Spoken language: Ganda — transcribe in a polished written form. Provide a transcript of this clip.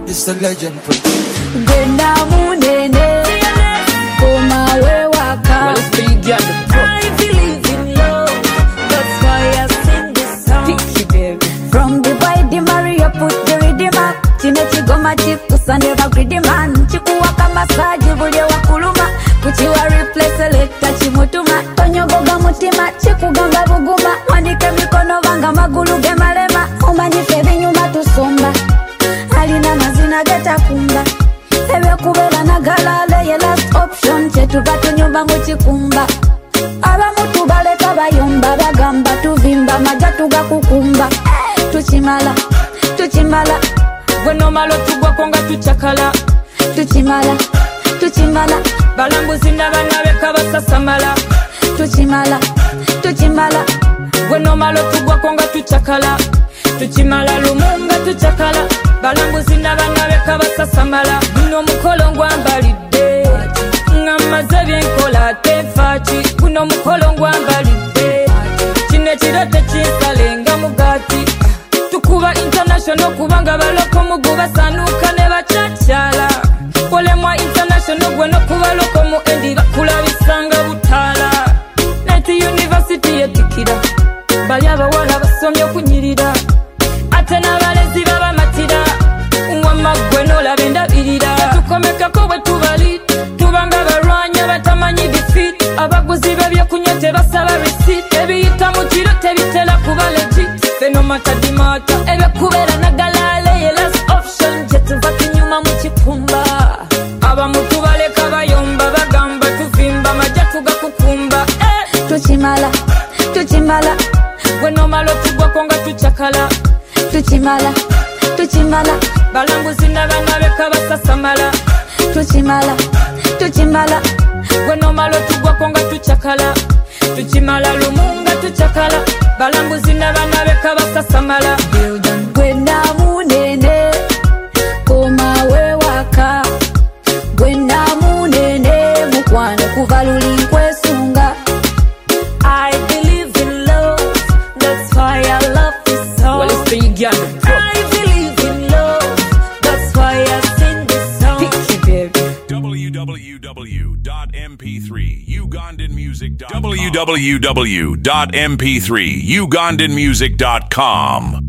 This a legend. Gwena munene Koma we waka I believe in love. That's why I sing this song. Thank you, baby. From the boy the Maria put the rhythm up. Chine chigoma chikusa never greedy man. Chikuwaka massage buli wakuluma. Kuchiwa replace selecta chimutuma. Tonyo goga mutima chikugamba buguma. Wanike mikono vanga magulu ge malema. Umanyife binyuma tusomba. Alina mazina geta kumba. Ebe kubera na galale ye last option. Chetuba tunyumba muchikumba. Abamutu baleka bayomba bagamba tuvimba majatu gakukumba. Tuchimala, tuchimala. Gweno malo tugwa konga tuchakala. Tuchimala, tuchimala. Balambuzi n'abanaabeka basasamala. Tuchimala, tuchimala. Gweno malo tugwa konga tuchakala. Tuchimala lumunga tuchakala. Balambuzi n'abanaabeka basasamala. Guno mukolo ngwambalidde ng'amaze byenkola tefaaki. Guno mukolo ngwambalidde kino ekirate kinsalenga mugaati. Tukuba international kubanga baloko mugu basanuka ne bacakyala. Kolemwa international gwe no kuba loko mu endi bakulabisanga butaala. Net University yetikira bali abawala basomye okunyirira ate n'abalezi babamatira. Wamma gwe n'olaba endabirira. Tukomekako bwe tubali tubanga balwanyi batamanyi defeat. Abaguzi b'ebyokunywa tebasaba receipt. Ebiyita mu kiro tebitera kuba legit. Fenomata dimata ebekubeera nagalale ye last option. Jetuva kinyuma mu kikumba. Abamutu baleka bayomba bagamba tuvimba majatu gakukumba. Tuchimala, tuchimala. Gweno malo tugwa konga tuchakala. Tuchimala, tuchimala. Balambuzi n'abanaabeka basasamala. Tuchimala, tuchimala. Gweno malo tugwa konga tuchakala. Tuchimala lumunga tuchakala. Balambuzi n'abanaabeka basasamala. Gwena munene Koma we waka. Gwena munene mukwano kuva luli nkwesunga. I believe in love. That's why I love this song. Well, it's big and I believe in love. That's why I sing this song. Thank you, baby. www.mp3ugandanmusic.com